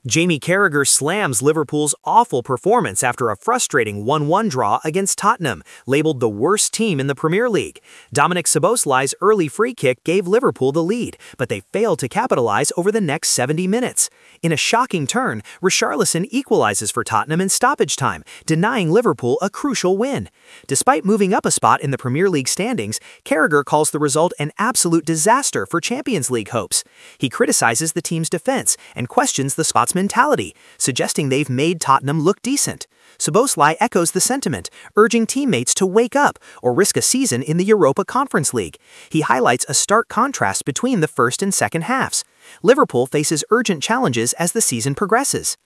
Jamie Carragher slams Liverpool's awful performance after a frustrating 1-1 draw against Tottenham, labeled the worst team in the Premier League. Dominic Szoboszlai's early free kick gave Liverpool the lead, but they failed to capitalize over the next 70 minutes. In a shocking turn, Richarlison equalizes for Tottenham in stoppage time, denying Liverpool a crucial win. Despite moving up a spot in the Premier League standings, Carragher calls the result an absolute disaster for Champions League hopes. He criticizes the team's defense and questions the spot's mentality, suggesting they've made Tottenham look decent. Szoboszlai echoes the sentiment, urging teammates to wake up or risk a season in the Europa Conference League. He highlights a stark contrast between the first and second halves. Liverpool faces urgent challenges as the season progresses.